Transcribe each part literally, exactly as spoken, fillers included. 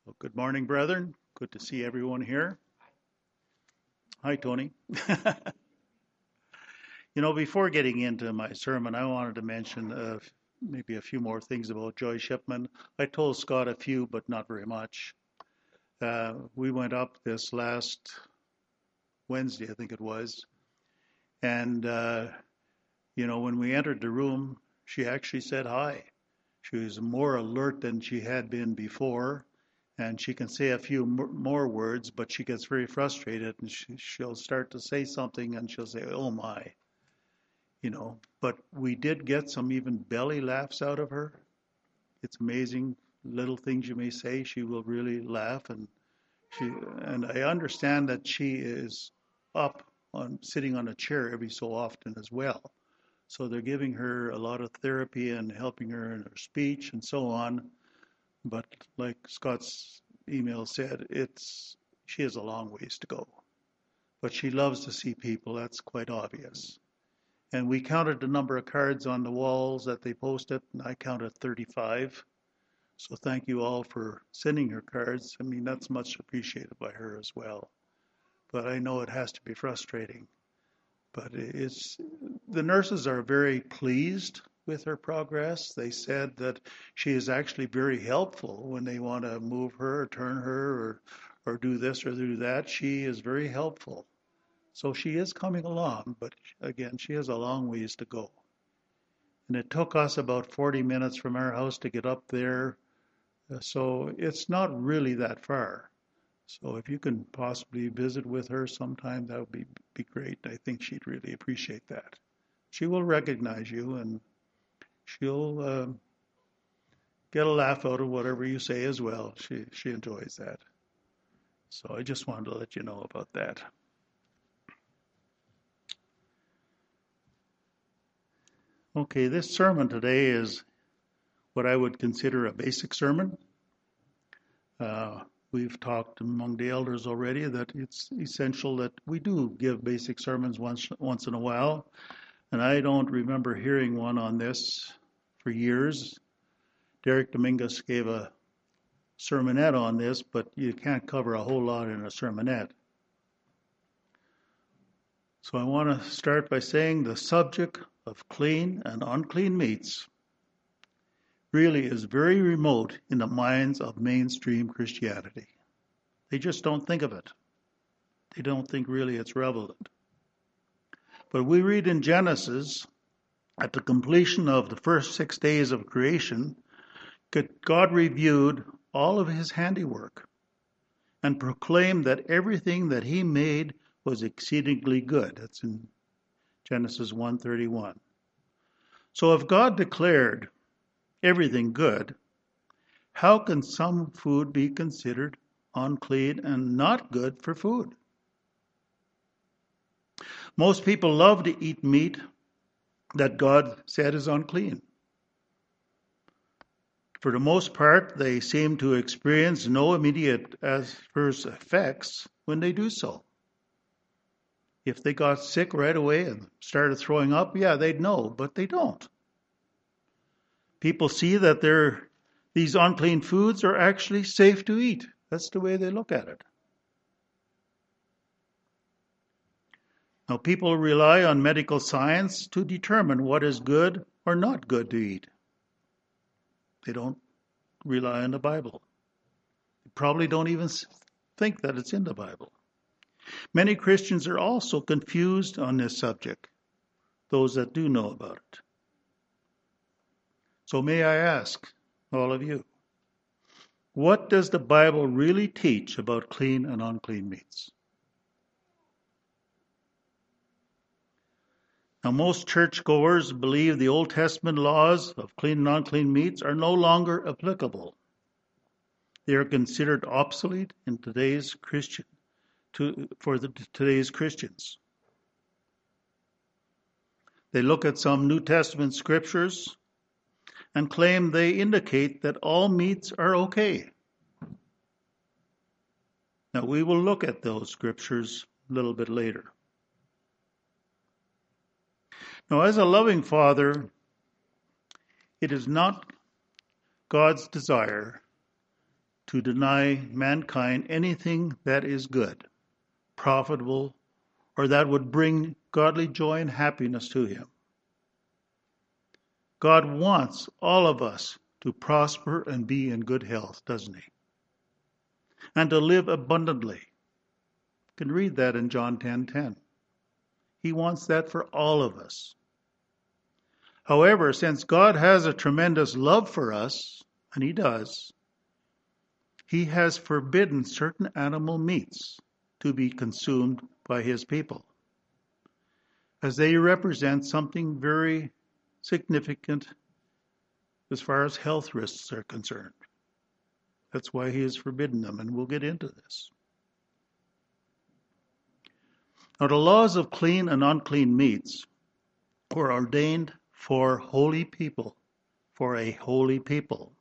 Well, good morning, brethren. Good to see everyone here. Hi, Tony. You know, before getting into my sermon, I wanted to mention uh, maybe a few more things about Joy Shipman. I told Scott a few, but not very much. Uh, we went up this last Wednesday, I think it was, and, uh, you know, when we entered the room, she actually said hi. She was more alert than she had been before. And she can say a few more words, but she gets very frustrated, and she, she'll start to say something, and she'll say, "Oh my," you know. But we did get some even belly laughs out of her. It's amazing, little things you may say, she will really laugh, and she. And I understand that she is up on sitting on a chair every so often as well. So they're giving her a lot of therapy and helping her in her speech and so on. But like Scott's email said, it's she has a long ways to go. But she loves to see people, that's quite obvious. And we counted the number of cards on the walls that they posted, and I counted thirty-five. So thank you all for sending her cards. I mean, that's much appreciated by her as well. But I know it has to be frustrating. But it's the nurses are very pleased with her progress. They said that she is actually very helpful when they want to move her or turn her or, or do this or do that. She is very helpful. So she is coming along, but again, she has a long ways to go. And it took us about forty minutes from our house to get up there. So it's not really that far. So if you can possibly visit with her sometime, that would be, be great. I think she'd really appreciate that. She will recognize you, and she'll uh, get a laugh out of whatever you say as well. She she enjoys that. So I just wanted to let you know about that. Okay, this sermon today is what I would consider a basic sermon. Uh, we've talked among the elders already that it's essential that we do give basic sermons once once in a while. And I don't remember hearing one on this for years. Derek Dominguez gave a sermonette on this, but you can't cover a whole lot in a sermonette. So I want to start by saying the subject of clean and unclean meats really is very remote in the minds of mainstream Christianity. They just don't think of it. They don't think really it's relevant. But we read in Genesis, at the completion of the first six days of creation, God reviewed all of his handiwork and proclaimed that everything that he made was exceedingly good. That's in Genesis one thirty-one. So if God declared everything good, how can some food be considered unclean and not good for food? Most people love to eat meat that God said is unclean. For the most part, they seem to experience no immediate adverse effects when they do so. If they got sick right away and started throwing up, yeah, they'd know, but they don't. People see that they're, these unclean foods are actually safe to eat. That's the way they look at it. Now, people rely on medical science to determine what is good or not good to eat. They don't rely on the Bible. They probably don't even think that it's in the Bible. Many Christians are also confused on this subject, those that do know about it. So may I ask all of you, what does the Bible really teach about clean and unclean meats? Now, most churchgoers believe the Old Testament laws of clean and unclean meats are no longer applicable. They are considered obsolete in today's Christian to, for the, today's Christians. They look at some New Testament scriptures and claim they indicate that all meats are okay. Now, we will look at those scriptures a little bit later. Now, as a loving father, it is not God's desire to deny mankind anything that is good, profitable, or that would bring godly joy and happiness to him. God wants all of us to prosper and be in good health, doesn't he? And to live abundantly. You can read that in John ten ten. He wants that for all of us. However, since God has a tremendous love for us, and he does, he has forbidden certain animal meats to be consumed by his people, as they represent something very significant as far as health risks are concerned. That's why he has forbidden them, and we'll get into this. Now, the laws of clean and unclean meats were ordained for holy people, for a holy people.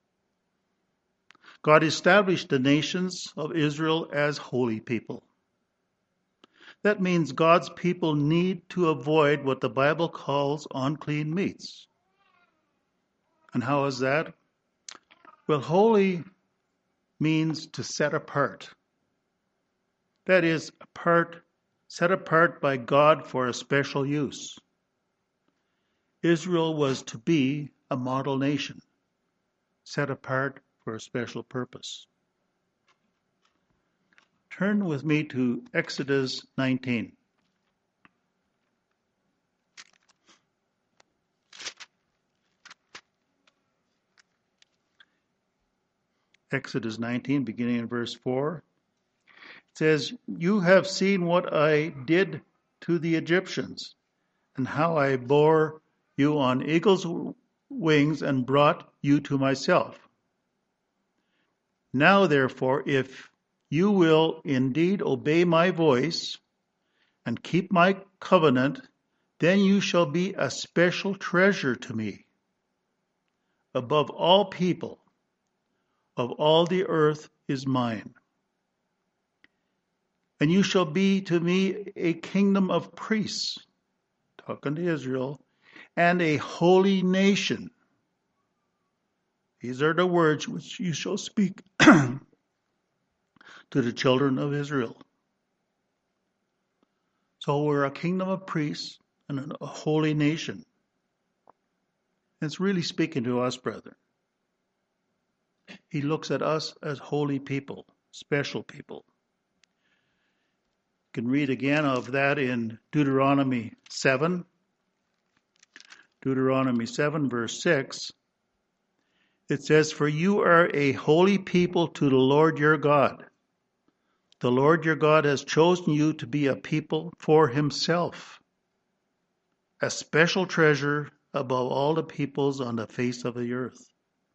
God established the nations of Israel as holy people. That means God's people need to avoid what the Bible calls unclean meats. And how is that? Well, holy means to set apart. That is, apart, set apart by God for a special use. Israel was to be a model nation, set apart for a special purpose. Turn with me to Exodus nineteen. Exodus nineteen, beginning in verse four. It says, "You have seen what I did to the Egyptians, and how I bore you on eagle's wings and brought you to myself. Now, therefore, if you will indeed obey my voice and keep my covenant, then you shall be a special treasure to me above all people of all the earth is mine. And you shall be to me a kingdom of priests," talking to Israel, "and a holy nation. These are the words which you shall speak to the children of Israel." So we're a kingdom of priests and a holy nation. It's really speaking to us, brethren. He looks at us as holy people, special people. You can read again of that in Deuteronomy seven. Deuteronomy seven, verse six. It says, "For you are a holy people to the Lord your God. The Lord your God has chosen you to be a people for himself, a special treasure above all the peoples on the face of the earth."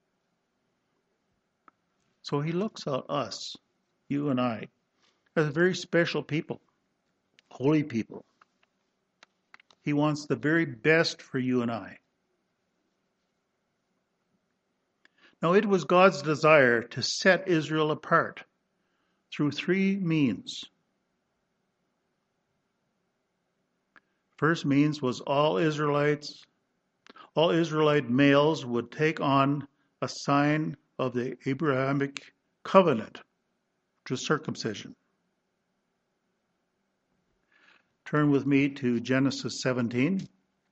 So he looks at us, you and I, as very special people, holy people. He wants the very best for you and I. Now, it was God's desire to set Israel apart through three means. First means was all Israelites, all Israelite males would take on a sign of the Abrahamic covenant, which is circumcision. Turn with me to Genesis seventeen.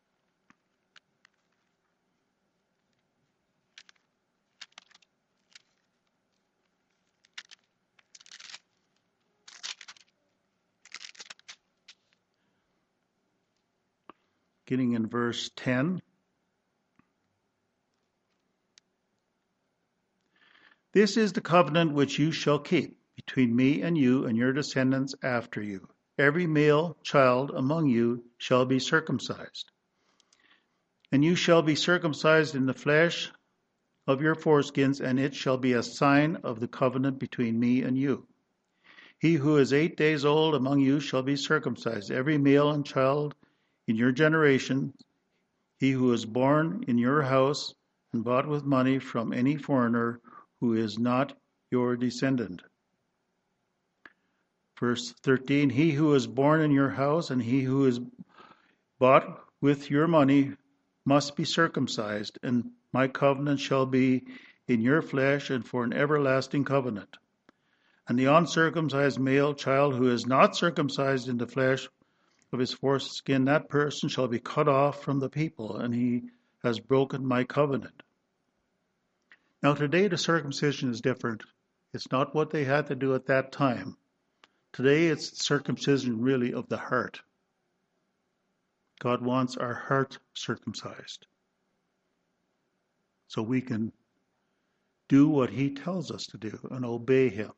Beginning in verse ten. "This is the covenant which you shall keep between me and you and your descendants after you. Every male child among you shall be circumcised. And you shall be circumcised in the flesh of your foreskins, and it shall be a sign of the covenant between me and you. He who is eight days old among you shall be circumcised, every male and child in your generation, he who is born in your house and bought with money from any foreigner who is not your descendant." Verse thirteen, "He who is born in your house and he who is bought with your money must be circumcised, and my covenant shall be in your flesh and for an everlasting covenant. And the uncircumcised male child who is not circumcised in the flesh of his foreskin, that person shall be cut off from the people, and he has broken my covenant. Now today the circumcision is different. It's not what they had to do at that time. Today it's circumcision really of the heart. God wants our heart circumcised so we can do what he tells us to do and obey him.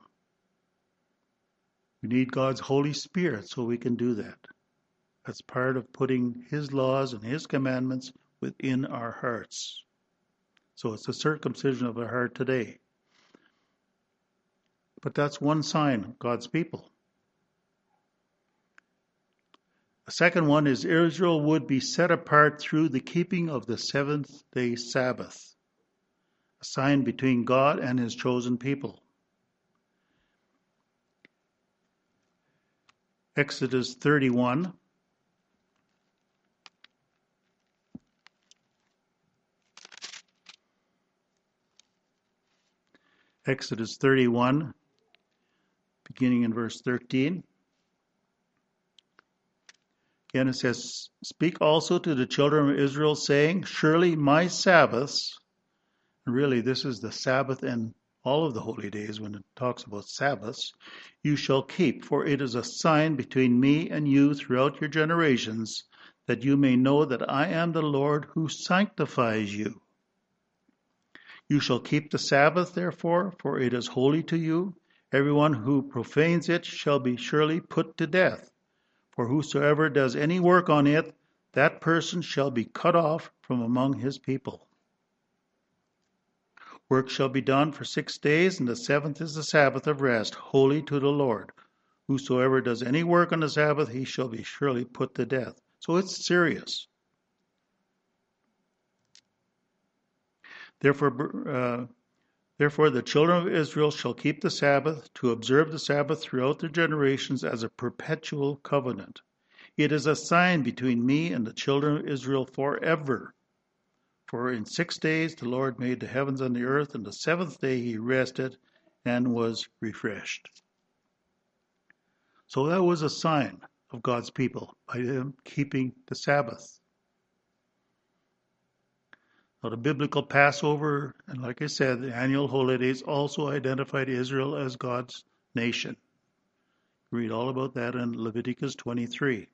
We need God's Holy Spirit so we can do that. That's part of putting his laws and his commandments within our hearts. So it's the circumcision of the heart today. But that's one sign of God's people. The second one is Israel would be set apart through the keeping of the seventh day Sabbath, a sign between God and his chosen people. Exodus thirty-one. Exodus thirty-one, beginning in verse thirteen. Again it says, "Speak also to the children of Israel, saying, Surely my Sabbaths," and really this is the Sabbath and all of the holy days when it talks about Sabbaths, "you shall keep, for it is a sign between me and you throughout your generations, that you may know that I am the Lord who sanctifies you. You shall keep the Sabbath, therefore, for it is holy to you. Everyone who profanes it shall be surely put to death. For whosoever does any work on it, that person shall be cut off from among his people. Work shall be done for six days, and the seventh is the Sabbath of rest, holy to the Lord. Whosoever does any work on the Sabbath, he shall be surely put to death." So it's serious. Therefore, uh, therefore the children of Israel shall keep the Sabbath, to observe the Sabbath throughout their generations as a perpetual covenant. It is a sign between me and the children of Israel forever. For in six days the Lord made the heavens and the earth, and the seventh day he rested and was refreshed. So that was a sign of God's people, by them keeping the Sabbath. Now the biblical Passover, and like I said, the annual holidays also identified Israel as God's nation. Read all about that in Leviticus twenty-three.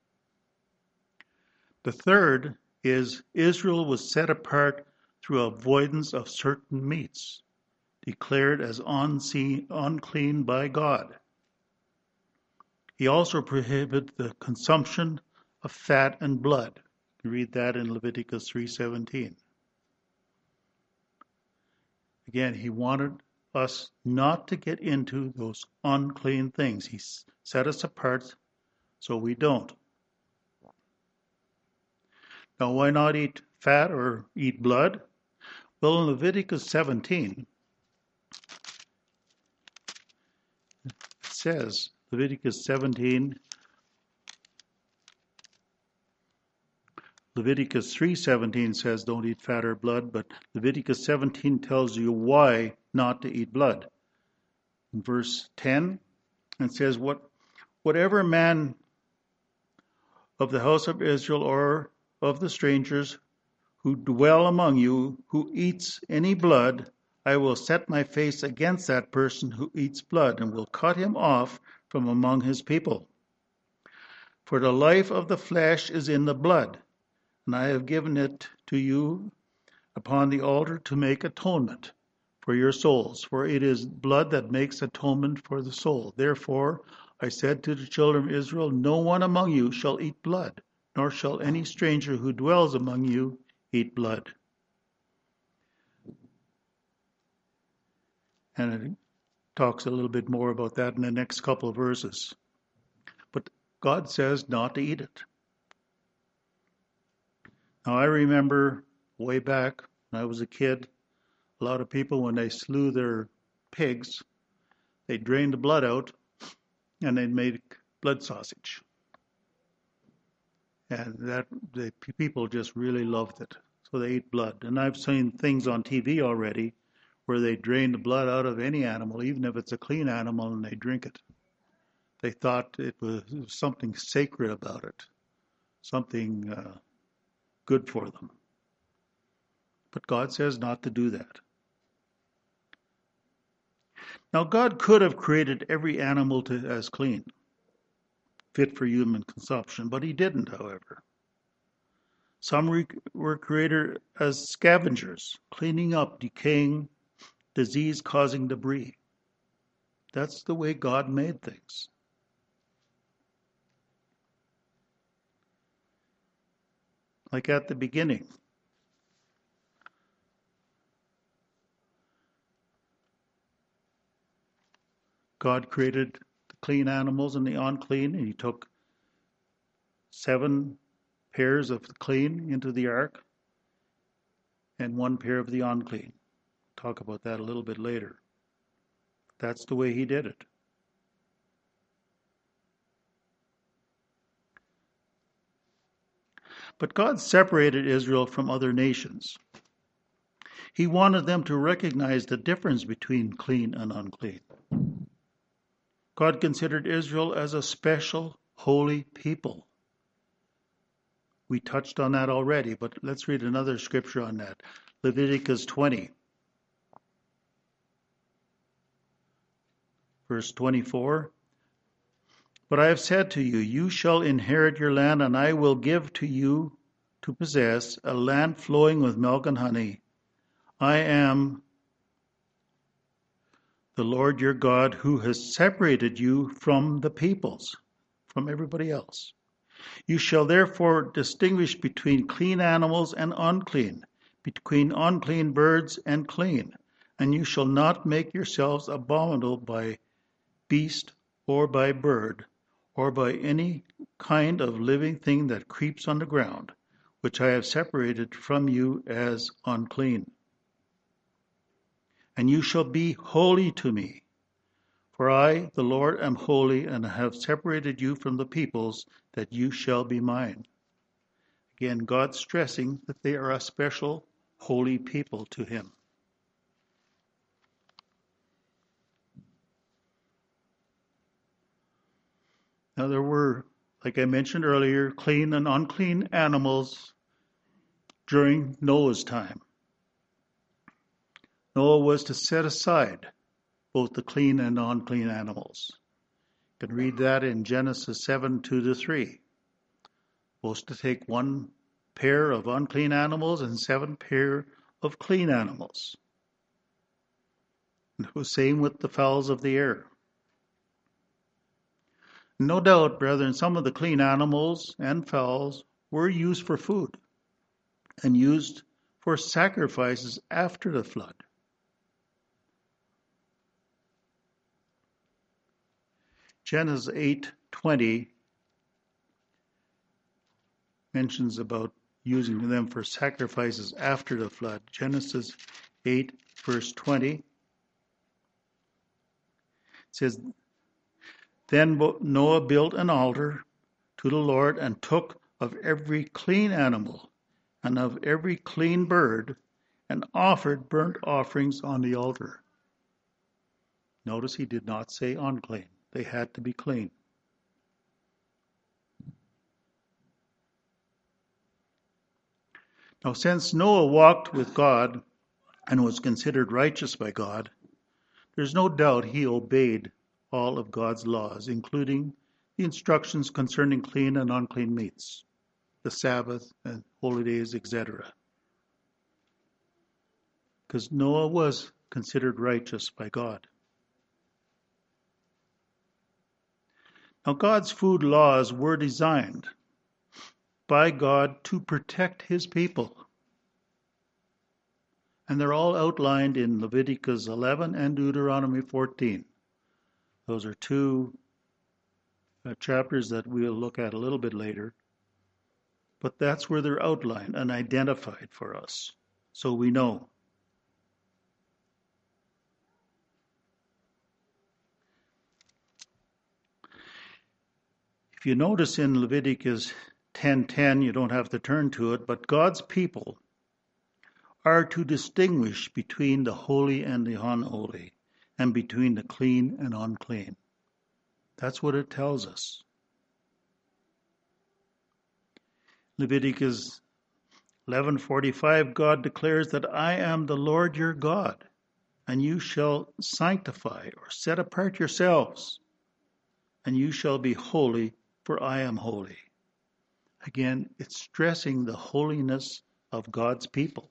The third is Israel was set apart through avoidance of certain meats, declared as unseen, unclean by God. He also prohibited the consumption of fat and blood. You read that in Leviticus three seventeen. Again, he wanted us not to get into those unclean things. He set us apart so we don't. Now, why not eat fat or eat blood? Well, in Leviticus seventeen, it says, Leviticus seventeen, Leviticus three seventeen says don't eat fat or blood, but Leviticus seventeen tells you why not to eat blood. In verse ten, it says, "What, whatever man of the house of Israel or of the strangers who dwell among you, who eats any blood, I will set my face against that person who eats blood, and will cut him off from among his people. For the life of the flesh is in the blood, and I have given it to you upon the altar to make atonement for your souls. For it is blood that makes atonement for the soul. Therefore I said to the children of Israel, no one among you shall eat blood, nor shall any stranger who dwells among you eat blood." And it talks a little bit more about that in the next couple of verses. But God says not to eat it. Now I remember way back when I was a kid, a lot of people, when they slew their pigs, they drained the blood out and they made blood sausage. And that the people just really loved it. So they ate blood. And I've seen things on T V already where they drain the blood out of any animal, even if it's a clean animal, and they drink it. They thought it was something sacred about it, something uh, good for them. But God says not to do that. Now, God could have created every animal to, as clean, fit for human consumption, but he didn't, however. Some re- were created as scavengers, cleaning up decaying, disease-causing debris. That's the way God made things. Like at the beginning. God created the clean animals and the unclean, and he took seven pairs of the clean into the ark and one pair of the unclean. Talk about that a little bit later. That's the way he did it. But God separated Israel from other nations. He wanted them to recognize the difference between clean and unclean. God considered Israel as a special, holy people. We touched on that already, but let's read another scripture on that. Leviticus twenty, verse twenty-four. But I have said to you, you shall inherit your land, and I will give to you to possess a land flowing with milk and honey. I am the Lord your God, who has separated you from the peoples, from everybody else. You shall therefore distinguish between clean animals and unclean, between unclean birds and clean, and you shall not make yourselves abominable by beast or by bird, or by any kind of living thing that creeps on the ground, which I have separated from you as unclean. And you shall be holy to me, for I, the Lord, am holy, and have separated you from the peoples, that you shall be mine. Again, God stressing that they are a special, holy people to him. Now there were, like I mentioned earlier, clean and unclean animals during Noah's time. Noah was to set aside both the clean and unclean animals. You can read that in Genesis seven, two to three. Supposed to take one pair of unclean animals and seven pair of clean animals. And it was same with the fowls of the air. No doubt, brethren, some of the clean animals and fowls were used for food and used for sacrifices after the flood. Genesis eight twenty mentions about using them for sacrifices after the flood. Genesis eight, verse twenty says, Then Noah built an altar to the Lord and took of every clean animal and of every clean bird and offered burnt offerings on the altar. Notice he did not say unclean. They had to be clean. Now, since Noah walked with God and was considered righteous by God, there's no doubt he obeyed all of God's laws, including the instructions concerning clean and unclean meats, the Sabbath and holy days, et cetera. Because Noah was considered righteous by God. Now, God's food laws were designed by God to protect his people. And they're all outlined in Leviticus eleven and Deuteronomy fourteen. Those are two uh, chapters that we'll look at a little bit later. But that's where they're outlined and identified for us, so we know. If you notice in Leviticus ten ten, you don't have to turn to it, but God's people are to distinguish between the holy and the unholy, and between the clean and unclean. That's what it tells us. Leviticus eleven forty-five, God declares that I am the Lord your God, and you shall sanctify or set apart yourselves, and you shall be holy, for I am holy. Again, it's stressing the holiness of God's people.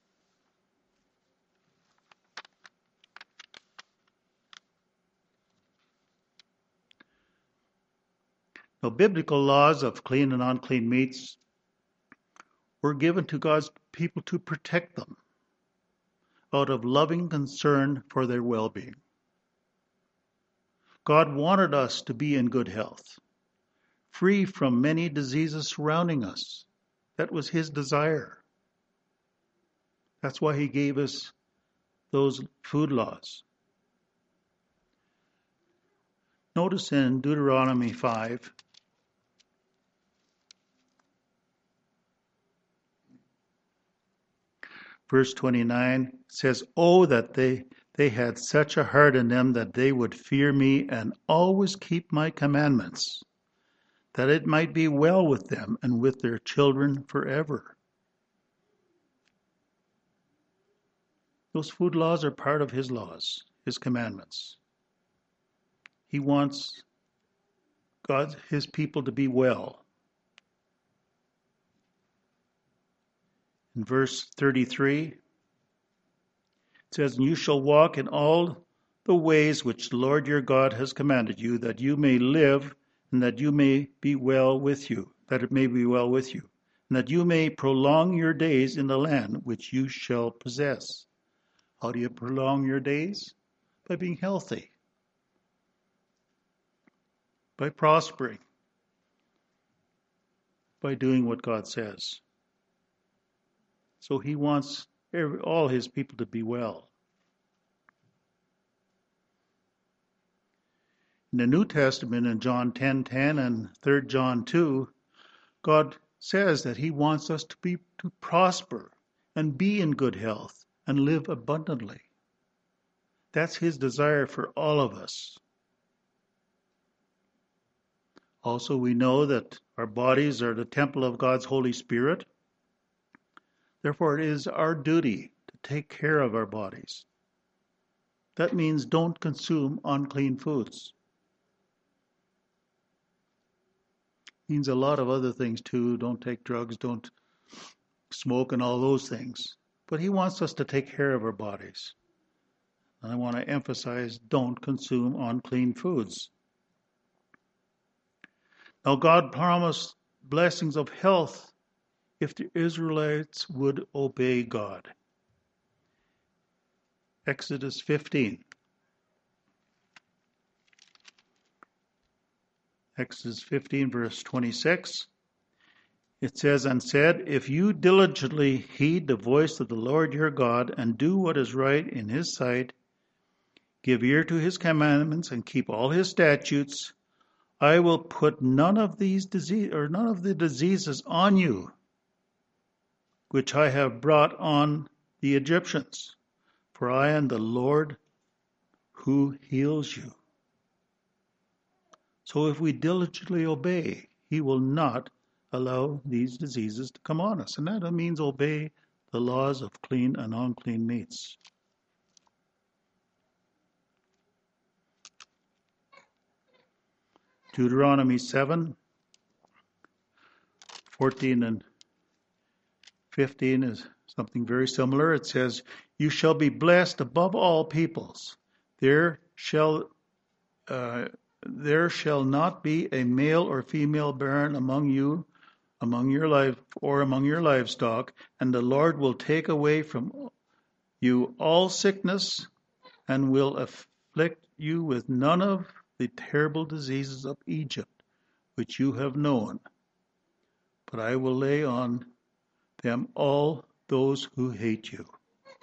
Now, biblical laws of clean and unclean meats were given to God's people to protect them out of loving concern for their well-being. God wanted us to be in good health, free from many diseases surrounding us. That was his desire. That's why he gave us those food laws. Notice in Deuteronomy five, verse twenty-nine, says, "Oh, that they, they had such a heart in them that they would fear me and always keep my commandments, that it might be well with them and with their children forever." Those food laws are part of his laws, his commandments. He wants God, his people, to be well. In verse thirty-three, it says, "And you shall walk in all the ways which the Lord your God has commanded you, that you may live, and that you may be well with you, that it may be well with you, and that you may prolong your days in the land which you shall possess." How do you prolong your days? By being healthy, by prospering, by doing what God says. So he wants every, all his people to be well. In the New Testament, in John ten ten and Third John two, God says that he wants us to be to prosper and be in good health and live abundantly. That's his desire for all of us. Also, we know that our bodies are the temple of God's Holy Spirit. Therefore, it is our duty to take care of our bodies. That means don't consume unclean foods. It means a lot of other things too. Don't take drugs, don't smoke, and all those things. But he wants us to take care of our bodies. And I want to emphasize, don't consume unclean foods. Now, God promised blessings of health if the Israelites would obey God. Exodus fifteen. Exodus fifteen, verse twenty-six. It says, "And said, if you diligently heed the voice of the Lord your God, and do what is right in his sight, give ear to his commandments, and keep all his statutes, I will put none of these disease or none of the diseases on you, which I have brought on the Egyptians, for I am the Lord who heals you." So if we diligently obey, he will not allow these diseases to come on us. And that means obey the laws of clean and unclean meats. Deuteronomy seven, fourteen and fifteen is something very similar. It says, "You shall be blessed above all peoples. There shall uh, there shall not be a male or female barren among you, among your life or among your livestock, and the Lord will take away from you all sickness, and will afflict you with none of the terrible diseases of Egypt, which you have known. But I will lay on them all those who hate you."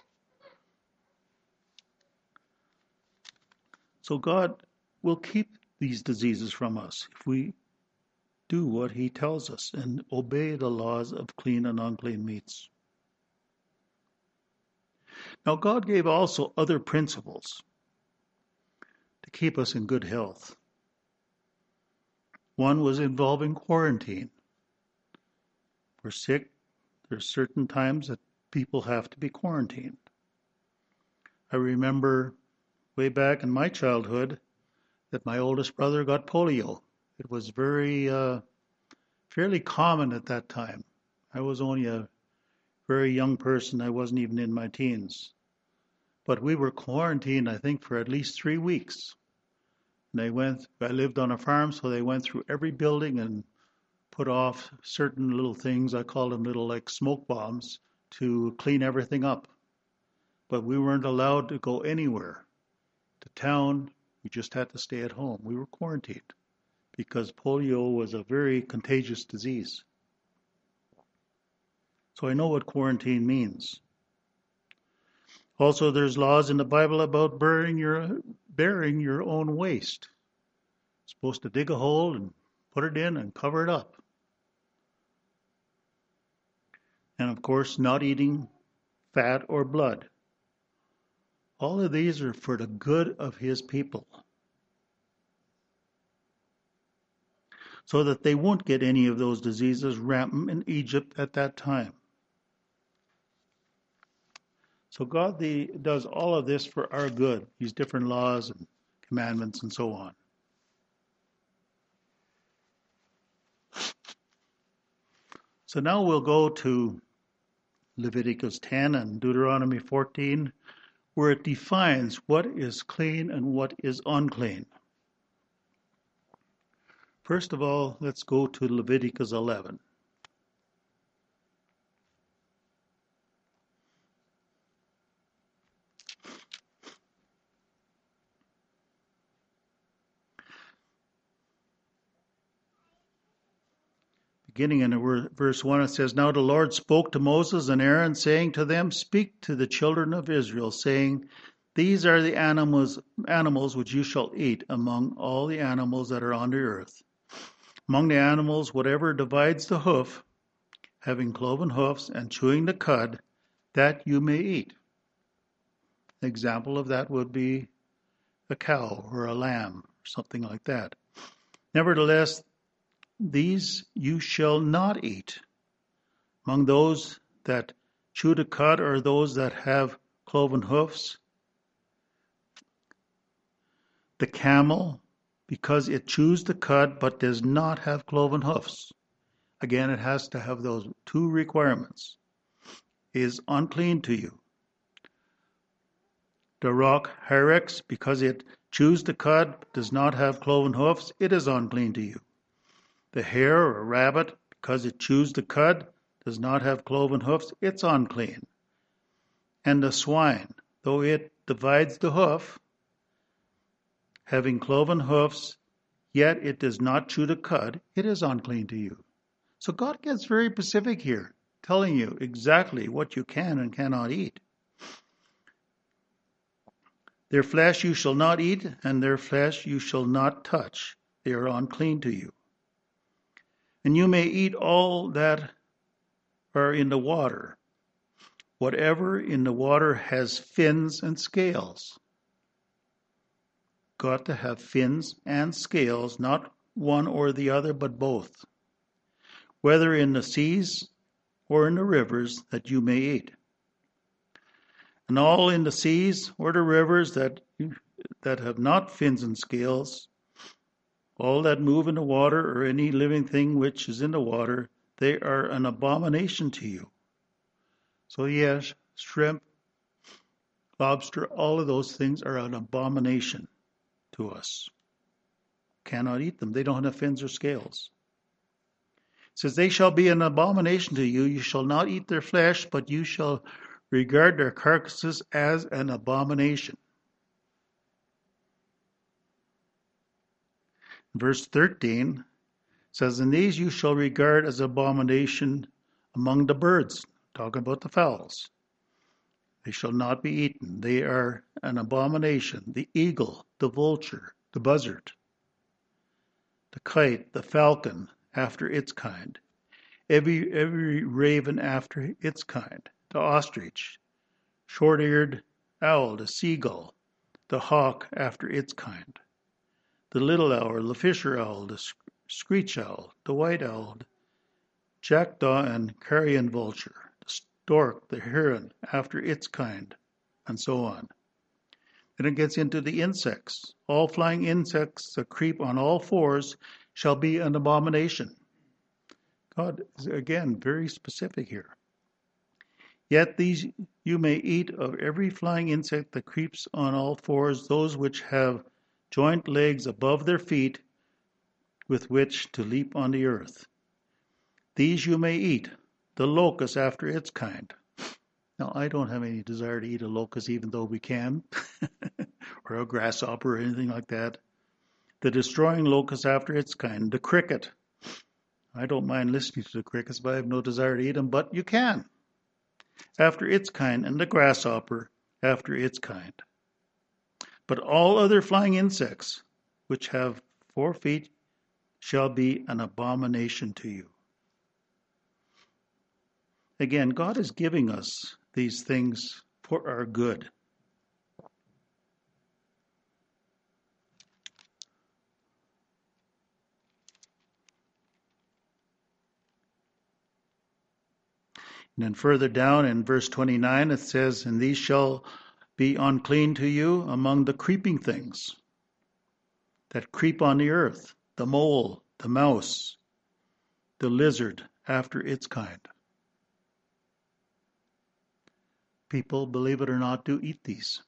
So God will keep these diseases from us if we do what he tells us and obey the laws of clean and unclean meats. Now, God gave also other principles to keep us in good health. One was involving quarantine. If we're sick, there's certain times that people have to be quarantined. I remember way back in my childhood that my oldest brother got polio. It was very, uh, fairly common at that time. I was only a very young person. I wasn't even in my teens. But we were quarantined, I think, for at least three weeks. And they went, I lived on a farm, so they went through every building and put off certain little things, I call them little like smoke bombs, to clean everything up. But we weren't allowed to go anywhere. To town, we just had to stay at home. We were quarantined because polio was a very contagious disease. So I know what quarantine means. Also, there's laws in the Bible about burying your, burying your own waste. You're supposed to dig a hole and put it in and cover it up. And of course, not eating fat or blood. All of these are for the good of his people, so that they won't get any of those diseases rampant in Egypt at that time. So God the, does all of this for our good, these different laws and commandments and so on. So now we'll go to Leviticus ten and Deuteronomy fourteen, where it defines what is clean and what is unclean. First of all, let's go to Leviticus eleven. Beginning in verse one, it says, Now the Lord spoke to Moses and Aaron, saying to them, Speak to the children of Israel, saying, These are the animals, animals which you shall eat among all the animals that are on the earth. Among the animals, whatever divides the hoof, having cloven hoofs and chewing the cud, that you may eat. An example of that would be a cow or a lamb, or something like that. Nevertheless, these you shall not eat. Among those that chew the cud are those that have cloven hoofs. The camel, because it chews the cud but does not have cloven hoofs. Again, it has to have those two requirements. Is unclean to you. The rock hyrax, because it chews the cud, does not have cloven hoofs, it is unclean to you. The hare or rabbit, because it chews the cud, does not have cloven hoofs, it's unclean. And the swine, though it divides the hoof, having cloven hoofs, yet it does not chew the cud, it is unclean to you. So God gets very specific here, telling you exactly what you can and cannot eat. Their flesh you shall not eat, and their flesh you shall not touch. They are unclean to you. And you may eat all that are in the water. Whatever in the water has fins and scales. Got to have fins and scales, not one or the other, but both. Whether in the seas or in the rivers, that you may eat. And all in the seas or the rivers that that have not fins and scales, all that move in the water or any living thing which is in the water, they are an abomination to you. So yes, shrimp, lobster, all of those things are an abomination to us. Cannot eat them. They don't have fins or scales. It says, they shall be an abomination to you. You shall not eat their flesh, but you shall regard their carcasses as an abomination. Verse thirteen says, and these you shall regard as abomination among the birds, talking about the fowls. They shall not be eaten. They are an abomination. The eagle, the vulture, the buzzard, the kite, the falcon after its kind, every every raven after its kind, the ostrich, short-eared owl, the seagull, the hawk after its kind, the little owl, the fisher owl, the screech owl, the white owl, the jackdaw and carrion vulture, the stork, the heron after its kind, and so on. Then it gets into the insects. All flying insects that creep on all fours shall be an abomination. God is, again, very specific here. Yet these you may eat of every flying insect that creeps on all fours, those which have joint legs above their feet, with which to leap on the earth. These you may eat, the locust after its kind. Now, I don't have any desire to eat a locust, even though we can, or a grasshopper or anything like that. The destroying locust after its kind, the cricket. I don't mind listening to the crickets, but I have no desire to eat them, but you can. After its kind, and the grasshopper after its kind. But all other flying insects, which have four feet, shall be an abomination to you. Again, God is giving us these things for our good. And then further down in verse twenty-nine, it says, and these shall be unclean to you among the creeping things that creep on the earth, the mole, the mouse, the lizard after its kind. People, believe it or not, do eat these.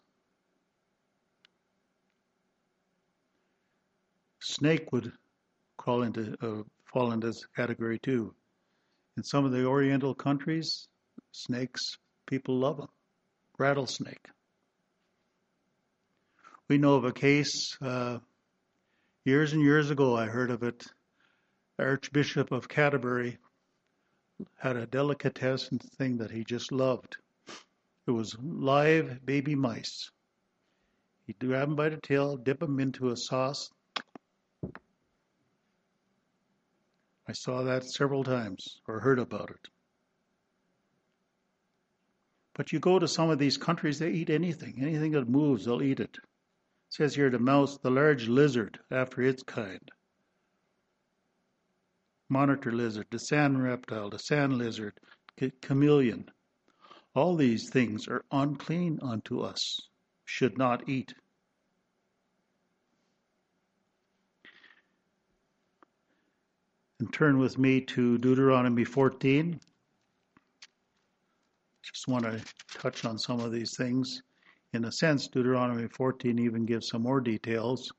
Snake would crawl into, uh, fall into this category too. In some of the Oriental countries, snakes, people love them. Rattlesnake. We know of a case, uh, years and years ago I heard of it. Archbishop of Canterbury had a delicatessen thing that he just loved. It was live baby mice. He'd grab them by the tail, dip them into a sauce. I saw that several times, or heard about it. But you go to some of these countries, they eat anything. Anything that moves, they'll eat it. It says here the mouse, the large lizard after its kind. Monitor lizard, the sand reptile, the sand lizard, chameleon. All these things are unclean unto us, should not eat. And turn with me to Deuteronomy fourteen. Just want to touch on some of these things. In a sense, Deuteronomy fourteen even gives some more details.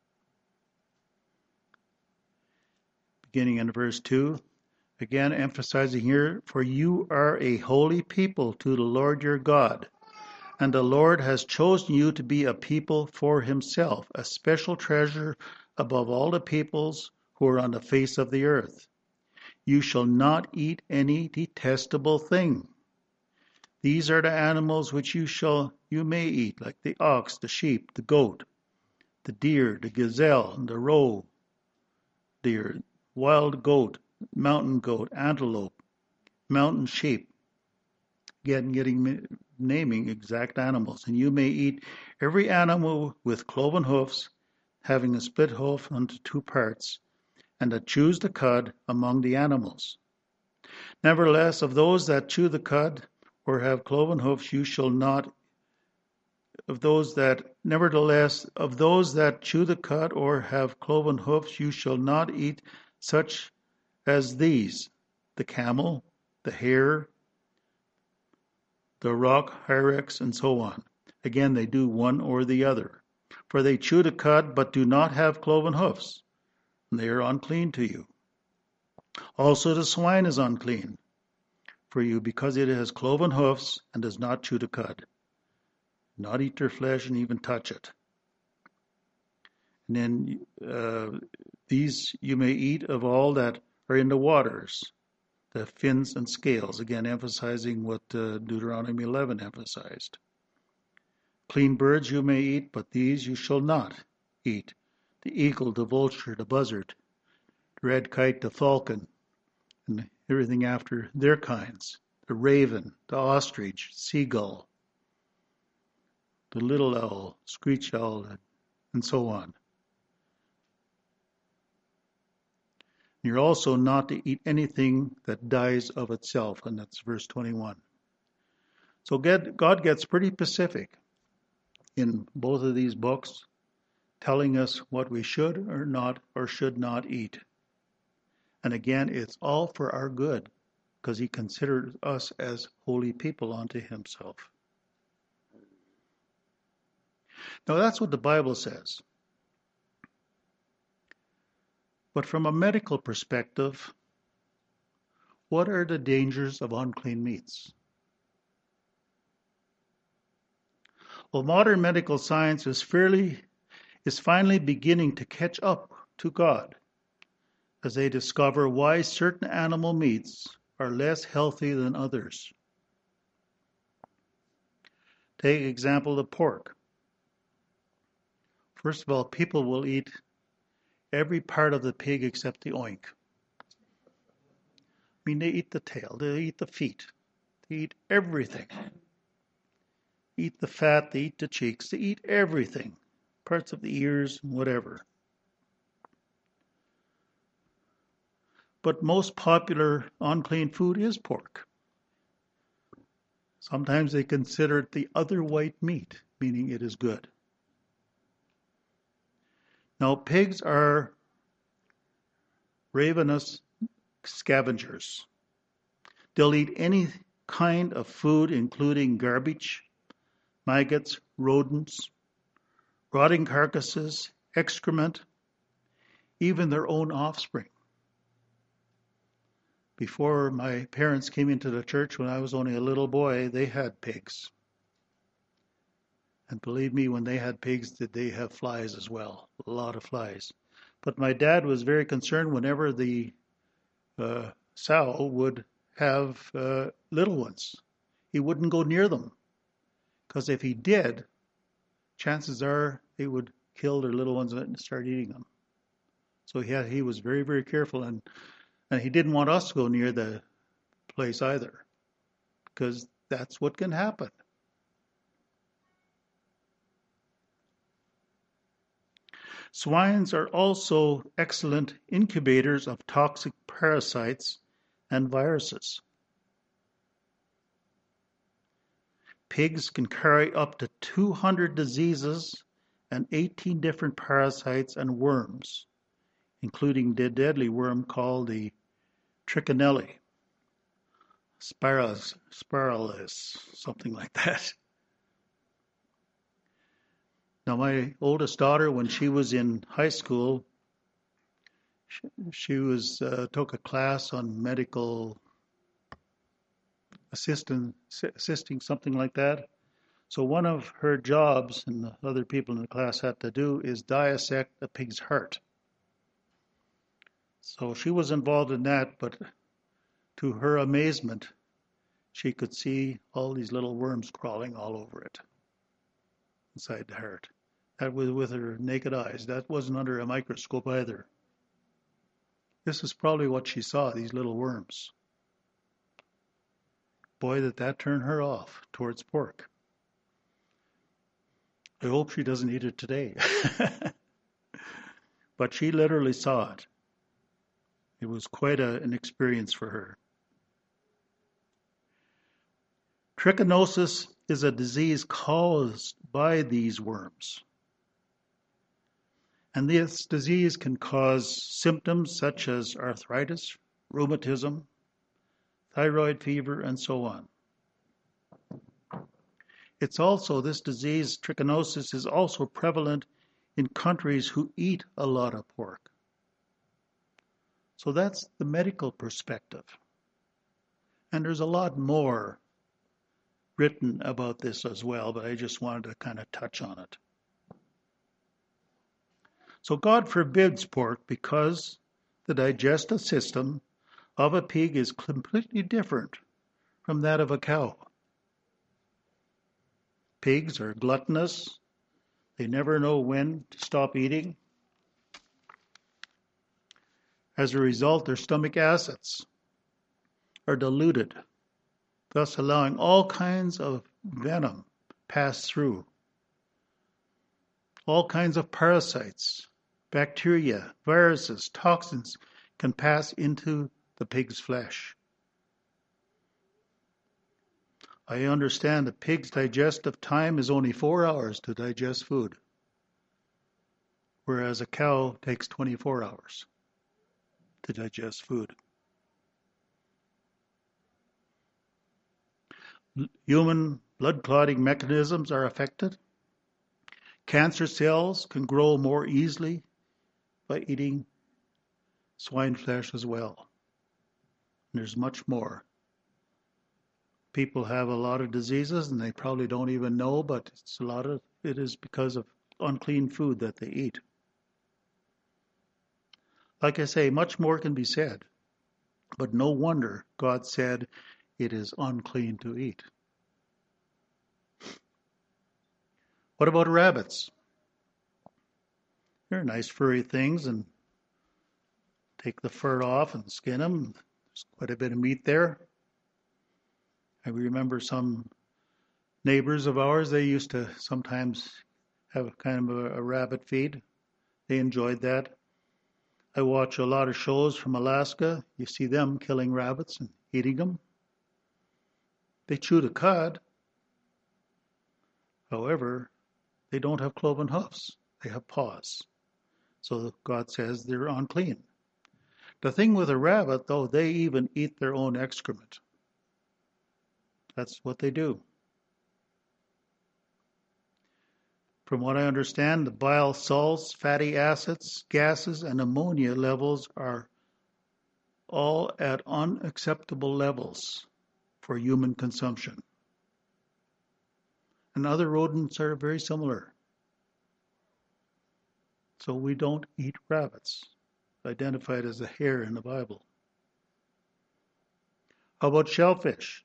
Beginning in verse two, again emphasizing here, for you are a holy people to the Lord your God, and the Lord has chosen you to be a people for himself, a special treasure above all the peoples who are on the face of the earth. You shall not eat any detestable thing. These are the animals which you shall you may eat, like the ox, the sheep, the goat, the deer, the gazelle, the roe deer, wild goat, mountain goat, antelope, mountain sheep. Again, getting naming exact animals. And you may eat every animal with cloven hoofs, having a split hoof into two parts, and that chews the cud among the animals. Nevertheless, of those that chew the cud or have cloven hoofs, you shall not. Of those that, nevertheless, of those that chew the cud or have cloven hoofs, you shall not eat such as these: the camel, the hare, the rock hyrax, and so on. Again, they do one or the other. For they chew the cud, but do not have cloven hoofs, and they are unclean to you. Also the swine is unclean for you, because it has cloven hoofs and does not chew the cud. Not eat their flesh and even touch it. And then uh, these you may eat of all that are in the waters, the fins and scales, again emphasizing what uh, Deuteronomy eleven emphasized. Clean birds you may eat, but these you shall not eat: the eagle, the vulture, the buzzard, the red kite, the falcon, and everything after their kinds, the raven, the ostrich, seagull, the little owl, screech owl, and so on. You're also not to eat anything that dies of itself, and that's verse twenty-one. So God gets pretty specific in both of these books, telling us what we should or not or should not eat. And again, it's all for our good, because he considered us as holy people unto himself. Now that's what the Bible says. But from a medical perspective, what are the dangers of unclean meats? Well, modern medical science is fairly is finally beginning to catch up to God as they discover why certain animal meats are less healthy than others. Take example of pork. First of all, people will eat every part of the pig except the oink. I mean, they eat the tail, they eat the feet, they eat everything. Eat the fat, they eat the cheeks, they eat everything. Parts of the ears, whatever. But most popular unclean food is pork. Sometimes they consider it the other white meat, meaning it is good. Now, pigs are ravenous scavengers. They'll eat any kind of food, including garbage, maggots, rodents, rotting carcasses, excrement, even their own offspring. Before my parents came into the church when I was only a little boy, they had pigs. And believe me, when they had pigs, did they have flies as well? A lot of flies. But my dad was very concerned whenever the uh, sow would have uh, little ones. He wouldn't go near them. Because if he did, chances are they would kill their little ones and start eating them. So he, had, he was very, very careful. And, and he didn't want us to go near the place either. Because that's what can happen. Swines are also excellent incubators of toxic parasites and viruses. Pigs can carry up to two hundred diseases and eighteen different parasites and worms, including the deadly worm called the trichinella, spiralis, spiralis, something like that. Now, my oldest daughter, when she was in high school, she, she was uh, took a class on medical assistant, assisting, something like that. So one of her jobs, and the other people in the class had to do, is dissect a pig's heart. So she was involved in that, but to her amazement, she could see all these little worms crawling all over it, inside the heart. That was with her naked eyes. That wasn't under a microscope either. This is probably what she saw, these little worms. Boy, did that turn her off towards pork. I hope she doesn't eat it today. But she literally saw it. It was quite a, an experience for her. Trichinosis is a disease caused by these worms. And this disease can cause symptoms such as arthritis, rheumatism, thyroid fever, and so on. It's also, this disease, trichinosis, is also prevalent in countries who eat a lot of pork. So that's the medical perspective. And there's a lot more written about this as well, but I just wanted to kind of touch on it. So God forbids pork because the digestive system of a pig is completely different from that of a cow. Pigs are gluttonous. They never know when to stop eating. As a result, their stomach acids are diluted, thus allowing all kinds of venom pass through All kinds of parasites, bacteria, viruses, toxins can pass into the pig's flesh. I understand a pig's digestive time is only four hours to digest food, whereas a cow takes twenty-four hours to digest food. Human blood clotting mechanisms are affected. Cancer cells can grow more easily by eating swine flesh as well. And there's much more. People have a lot of diseases and they probably don't even know, but it's a lot of it is because of unclean food that they eat. Like I say, much more can be said, but no wonder God said it is unclean to eat. What about rabbits? They're nice furry things, and take the fur off and skin them. There's quite a bit of meat there. I remember some neighbors of ours, they used to sometimes have kind of a, a rabbit feed. They enjoyed that. I watch a lot of shows from Alaska. You see them killing rabbits and eating them. They chew the cud. However, they don't have cloven hoofs. They have paws. So God says they're unclean. The thing with a rabbit, though, they even eat their own excrement. That's what they do. From what I understand, the bile salts, fatty acids, gases, and ammonia levels are all at unacceptable levels for human consumption. And other rodents are very similar. So we don't eat rabbits, identified as a hare in the Bible. How about shellfish?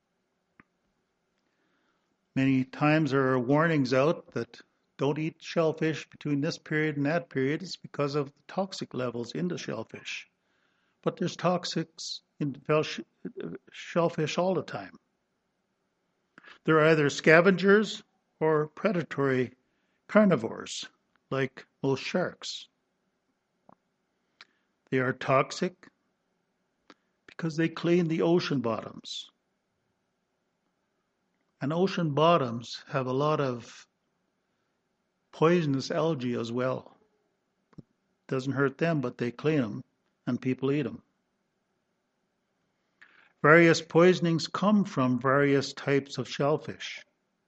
Many times there are warnings out that don't eat shellfish between this period and that period. It's because of the toxic levels in the shellfish. But there's toxics in shellfish all the time. They're either scavengers or predatory carnivores, like most sharks. They are toxic because they clean the ocean bottoms. And ocean bottoms have a lot of poisonous algae as well. It doesn't hurt them, but they clean them, and people eat them. Various poisonings come from various types of shellfish.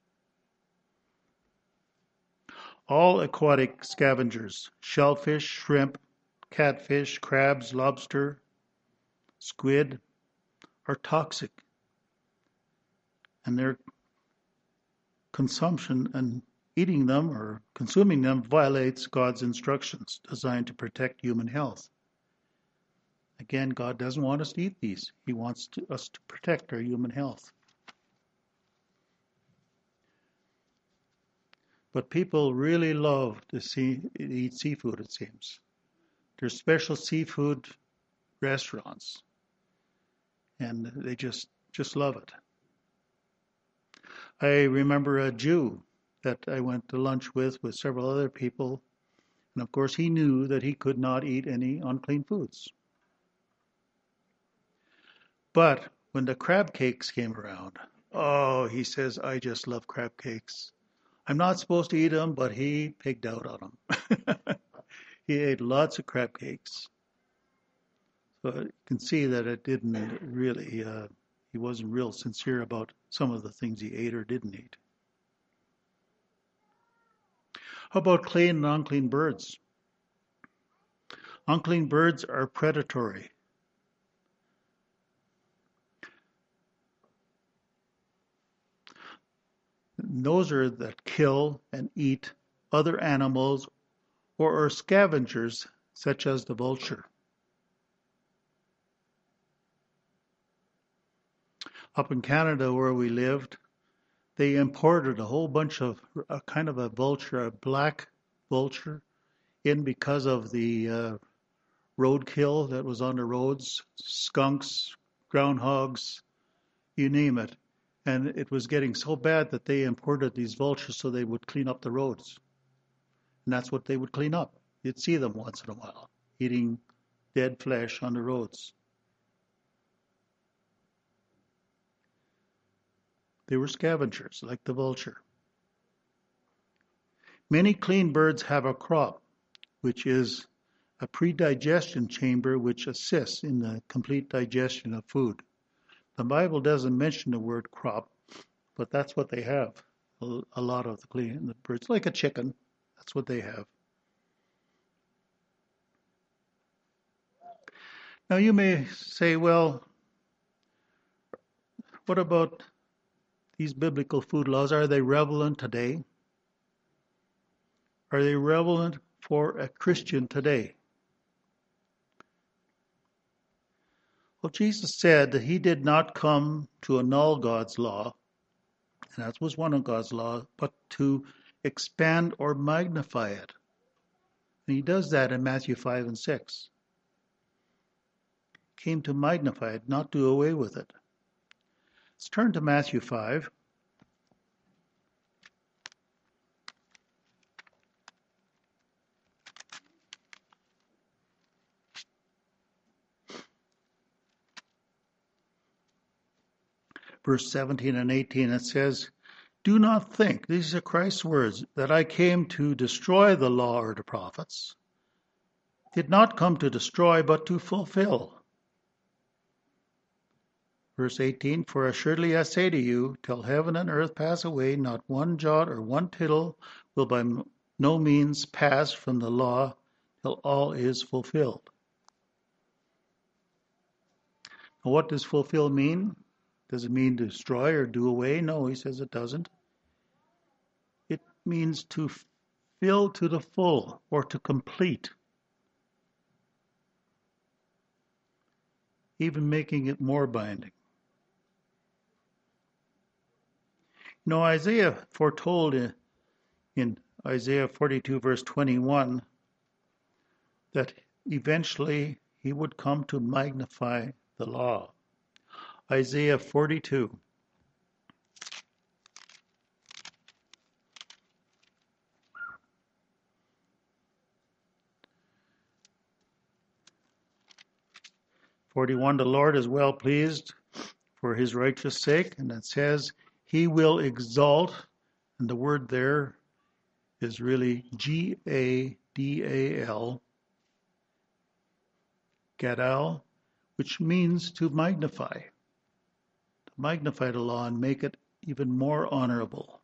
All aquatic scavengers, shellfish, shrimp, catfish, crabs, lobster, squid, are toxic. And their consumption and eating them or consuming them violates God's instructions designed to protect human health. Again, God doesn't want us to eat these. He wants to, us to protect our human health. But people really love to see, eat seafood, it seems. There's special seafood restaurants, and they just, just love it. I remember a Jew that I went to lunch with with several other people, and of course he knew that he could not eat any unclean foods. But when the crab cakes came around, oh, he says, I just love crab cakes. I'm not supposed to eat them, but he pigged out on them. He ate lots of crab cakes. So you can see that it didn't really, uh, he wasn't real sincere about some of the things he ate or didn't eat. How about clean and unclean birds? Unclean birds are predatory. Those are that kill and eat other animals or are scavengers such as the vulture. Up in Canada where we lived, they imported a whole bunch of a kind of a vulture, a black vulture, in because of the uh, roadkill that was on the roads, skunks, groundhogs, you name it. And it was getting so bad that they imported these vultures so they would clean up the roads. And that's what they would clean up. You'd see them once in a while, eating dead flesh on the roads. They were scavengers, like the vulture. Many clean birds have a crop, which is a pre-digestion chamber which assists in the complete digestion of food. The Bible doesn't mention the word crop, but that's what they have. A lot of the clean the birds, like a chicken, that's what they have. Now you may say, well, what about these biblical food laws? Are they relevant today? Are they relevant for a Christian today? Well, Jesus said that he did not come to annul God's law, and that was one of God's laws, but to expand or magnify it. And he does that in Matthew five and six. He came to magnify it, not do away with it. Let's turn to Matthew five. Verse seventeen and eighteen, it says, "Do not think," these are Christ's words, "that I came to destroy the law or the prophets. Did not come to destroy, but to fulfill." Verse eighteen, "For assuredly I say to you, till heaven and earth pass away, not one jot or one tittle will by no means pass from the law till all is fulfilled." Now, what does fulfill mean? Does it mean destroy or do away? No, he says it doesn't. It means to fill to the full or to complete, even making it more binding. You know, Isaiah foretold in, in Isaiah forty-two, verse twenty-one, that eventually he would come to magnify the law. Isaiah forty-two. forty-one, "The Lord is well pleased for his righteous sake," and it says, "He will exalt," and the word there is really G A D A L, Gadal, which means to magnify, to magnify the law and make it even more honorable.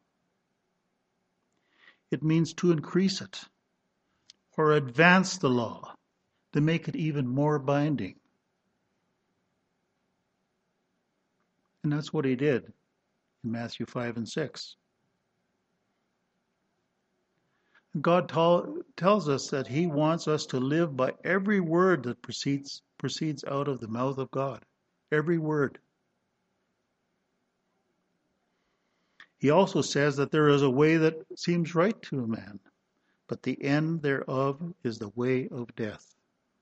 It means to increase it or advance the law, to make it even more binding. And that's what he did in Matthew five and six. God t- tells us that he wants us to live by every word that proceeds, proceeds out of the mouth of God. Every word. He also says that there is a way that seems right to a man, but the end thereof is the way of death.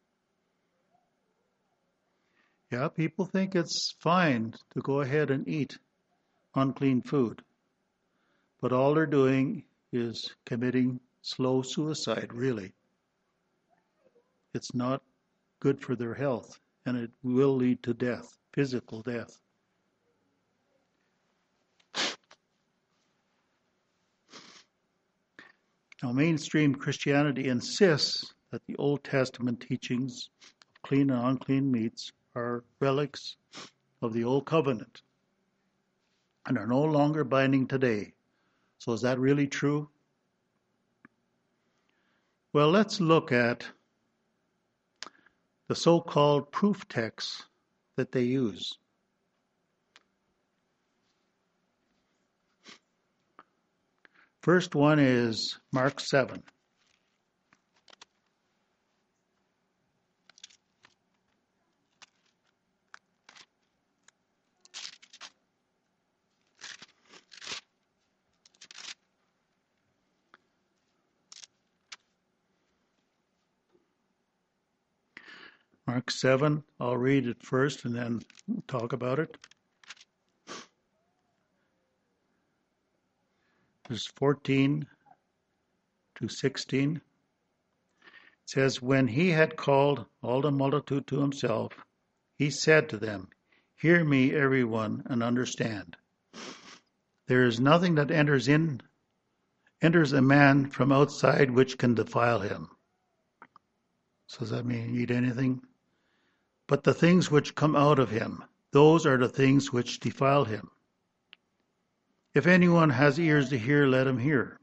Yeah, people think it's fine to go ahead and eat unclean food, but all they're doing is committing slow suicide, really. It's not good for their health, and it will lead to death, physical death. Now, mainstream Christianity insists that the Old Testament teachings of clean and unclean meats are relics of the Old Covenant and are no longer binding today. So is that really true? Well, let's look at the so-called proof texts that they use. First one is Mark seven. Mark seven, I'll read it first and then talk about it. Verse fourteen to sixteen. It says, when he had called all the multitude to himself, he said to them, hear me, everyone, and understand. There is nothing that enters in enters a man from outside which can defile him. So does that mean eat anything? But the things which come out of him, those are the things which defile him. If anyone has ears to hear, let him hear.